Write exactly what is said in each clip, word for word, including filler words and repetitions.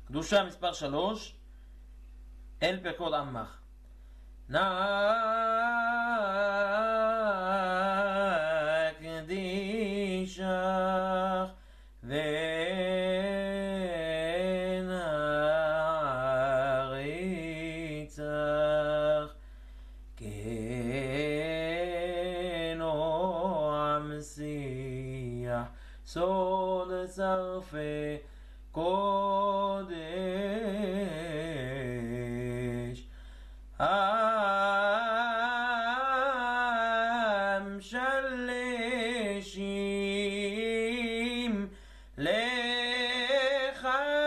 קדושה מספר שלוש, אל פרקוד עמך. נקדישך ונעריצך כנועם שיח סוד שרפי קודש המשלשים לך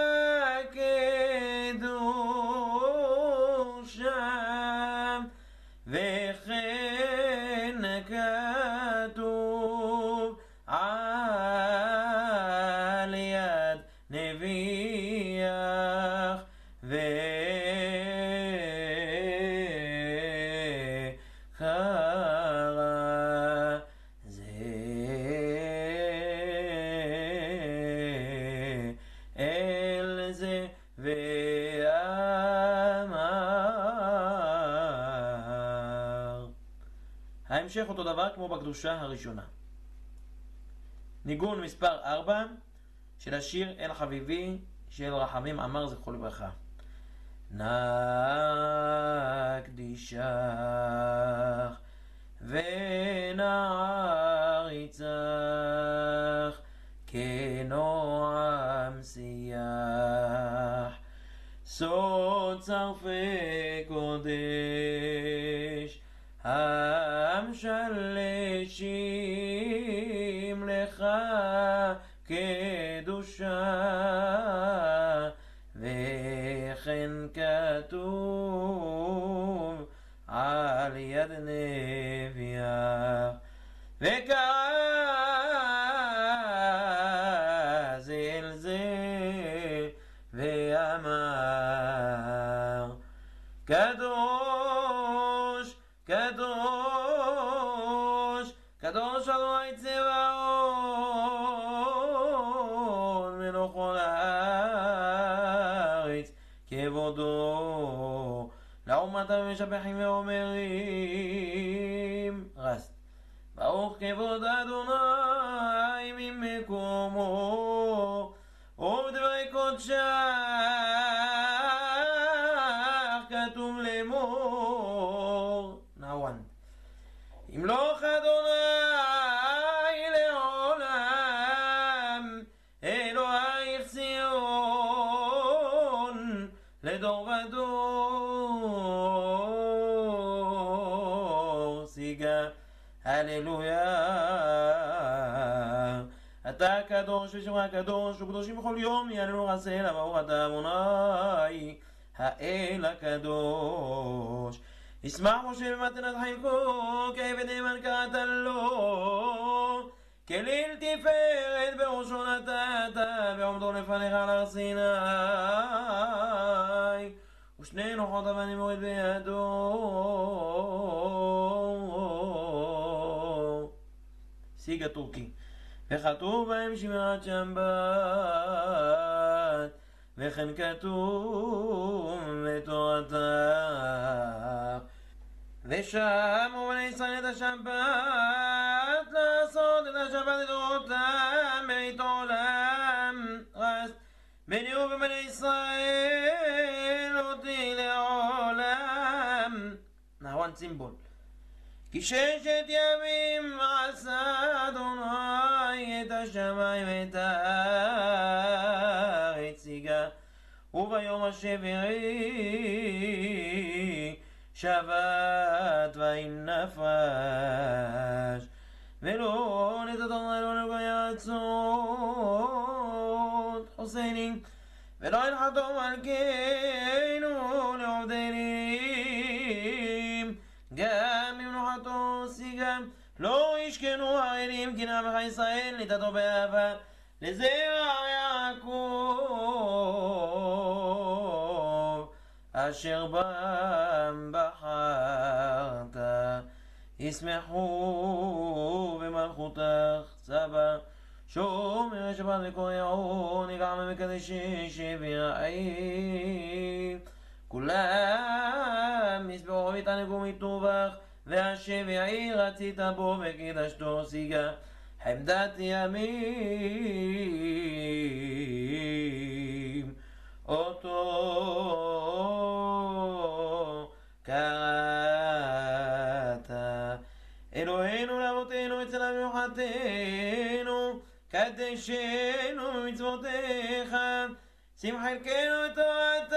קדושם וכן כתוב על יד נביאך וקרא זה אל זה ואמר. ההמשך אותו דבר כמו בקדושה הראשונה. ניגון מספר ארבע של השיר אל חביבי של רחמים עמר זכרו לברכה. נקדישך ונעריצך כנועם שיח סוד שרפי קודש המשלשים לך קדושה וכן כתוב על יד נביאך וקרא זה אל זה ואמר. קדוש קדוש קדוש אדוני צבאות מלך כל הארץ כבודו לעומת המשבחים ואומרים רסט ברוך כבוד אדוני ממקומו ובדברי קודשך כתוב לאמור. נעוון ימלוך אדוני לעולם אלוהי ציון לדור ודור שיגה הללויה. אתה קדוש ושמך קדוש וקדושים בכל יום יעלו רסל ברוך אתה אדוני האל הקדוש. ישמח משה במתנת חלקו כעבד נאמן קראת לו כליל תפארת בראשו נתת בעומדו לפניך על הר סיני ושני לוחות אבנים מוריד בידו. סיג הטורקי. וכתוב בהם שמירת שבת וכן כתוב בתורתך ושמעו בני ישראל את השבת לעשות את השבת לדורותם בית עולם רסט בני ובני ישראל אותי לעולם. נעוון צימבול. כי ששת ימים עשה אדוני את השמיים ואת הארץ שיגה וביום השביעי שבת ואם נפש ולא נתת אדוני לא נגוי עצות חוסני ולא ינחתו מלכנו לעובדים גם ממנוחתו שיגה לא ישכנו האלים כי נעמך ישראל נתתו באהבה לזרע יעקב אשר בם בחרת ישמחו במלכותך סבא שומר שבת וקוראו נגע ממקדשי שביעי כולם מסברו ותענגו מטובח והשביעי רצית בו וקידשתו שיגה חמדת ימים אותו קראת אלוהינו לאבותינו אצל אביוחתנו קדשנו במצוותיך שים חלקנו את תורתך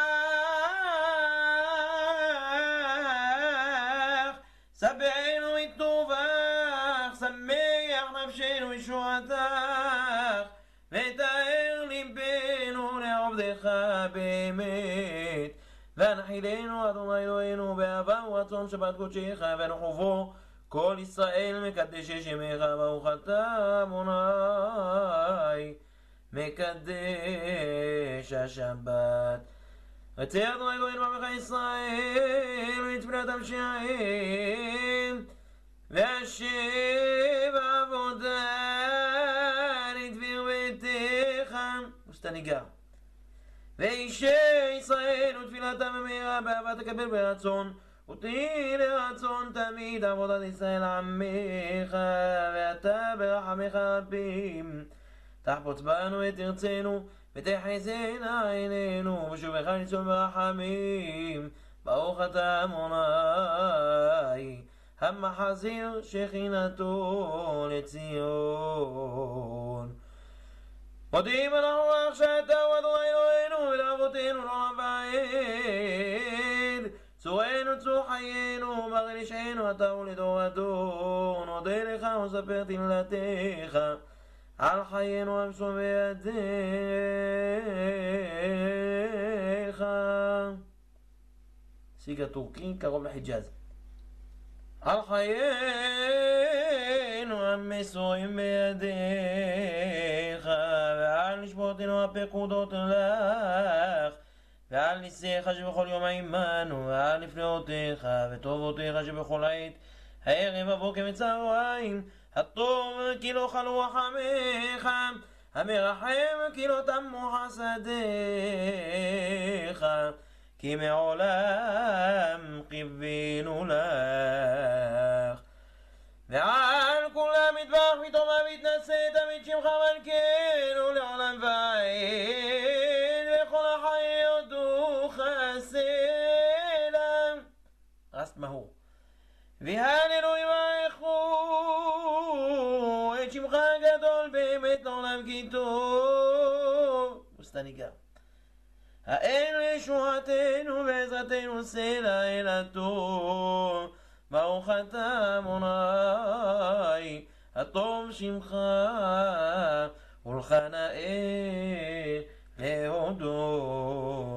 שבענו מטובך שמח נפשנו משועתך ותאר ליבנו לעובדך באמת והנחילנו אדוני אלוהינו באהבה ורצון שבת קודשך ונחובו כל ישראל מקדש שמך ברוך אתה אדוני מקדש השבת רצה אדוני אלוהינו בעמך ישראל ותפילת המשעים והשב עבודה לדביר ביתך וסתניגה ואישי ישראל ותפילתם במהרה באהבה תקבל ברצון ותהי לרצון תמיד עבודת ישראל עמך ואתה ברחמך רבים תחפוץ בנו ותרצנו ותחזינה עינינו ושובך ניצול ברחמים ברוך אתה אדוני המחזיר שכינתו לציון מודים אנחנו לך שאתה הוא אדוני אלוהינו ולאבותינו לא נבעד צורנו צור חיינו ברי נשענו אתה הוא לדור הדור נודה לך וספר תמלתך על חיינו המסור בידיך סיגה טורקי קרוב לחיג'אז על חיינו המסורים בידיך ועל נשמותינו הפקודות לך ועל ניסיך שבכל יום עמנו ועל נפלאותיך וטובותיך שבכל עת הערב הבוקר וצהריים הטוב כי לא חלו רחמיך המרחם כי לא תמו חסדיך כי מעולם קיווינו לך ועל כולם מטבח פתאום מתנשא תמיד שמך מלכנו לעולם ועד וכל החיות חסדם רסט מהור והללו יברכו את שמך הגדול באמת לעולם כי טוב וסתניגה האל ישועתנו בעזרתנו סלע אל הטוב ברוך אתה אדוני הטוב שמך ולך נאה להודות